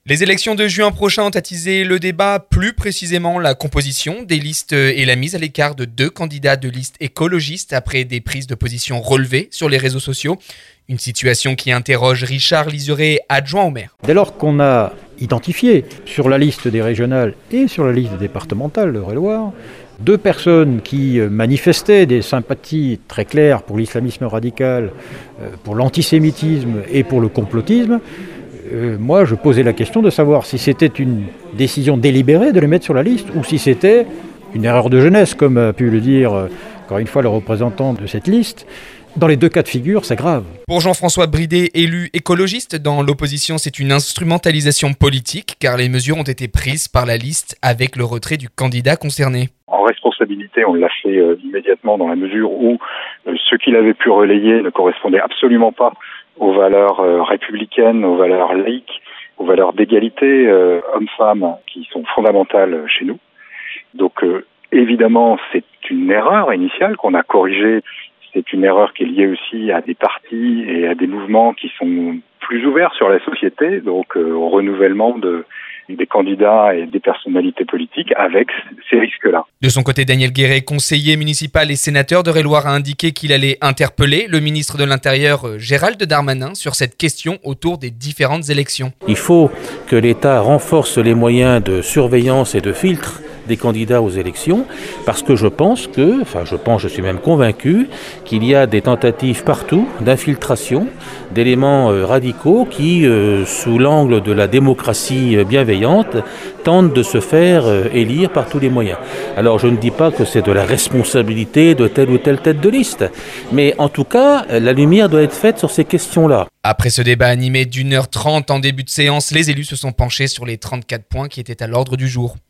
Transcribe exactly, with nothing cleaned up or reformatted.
Les élections de juin prochain ont attisé le débat, plus précisément la composition des listes et la mise à l'écart de deux candidats de listes écologistes après des prises de position relevées sur les réseaux sociaux. Une situation qui interroge Richard Liseret, adjoint au maire. Dès lors qu'on a identifié sur la liste des régionales et sur la liste départementale de Eure-et-Loir deux personnes qui manifestaient des sympathies très claires pour l'islamisme radical, pour l'antisémitisme et pour le complotisme, Euh, moi, je posais la question de savoir si c'était une décision délibérée de les mettre sur la liste ou si c'était une erreur de jeunesse, comme a pu le dire, euh, encore une fois, le représentant de cette liste. Dans les deux cas de figure, c'est grave. Pour Jean-François Bridet, élu écologiste dans l'opposition, c'est une instrumentalisation politique car les mesures ont été prises par la liste avec le retrait du candidat concerné. En responsabilité, on l'a fait euh, immédiatement dans la mesure où euh, ce qu'il avait pu relayer ne correspondait absolument pas aux valeurs euh, républicaines, aux valeurs laïques, aux valeurs d'égalité euh, hommes-femmes qui sont fondamentales chez nous. Donc euh, évidemment, c'est une erreur initiale qu'on a corrigée. C'est une erreur qui est liée aussi à des partis et à des mouvements qui sont plus ouverts sur la société, donc euh, au renouvellement de des candidats et des personnalités politiques avec ces risques-là. De son côté, Daniel Guéret, conseiller municipal et sénateur d'Eure-et-Loir, a indiqué qu'il allait interpeller le ministre de l'Intérieur, Gérald Darmanin, sur cette question autour des différentes élections. Il faut que l'État renforce les moyens de surveillance et de filtre des candidats aux élections, parce que je pense que, enfin je pense, je suis même convaincu, qu'il y a des tentatives partout d'infiltration d'éléments euh, radicaux qui, euh, sous l'angle de la démocratie bienveillante, tentent de se faire euh, élire par tous les moyens. Alors je ne dis pas que c'est de la responsabilité de telle ou telle tête de liste, mais en tout cas, la lumière doit être faite sur ces questions-là. Après ce débat animé d'une heure trente en début de séance, les élus se sont penchés sur les trente-quatre points qui étaient à l'ordre du jour.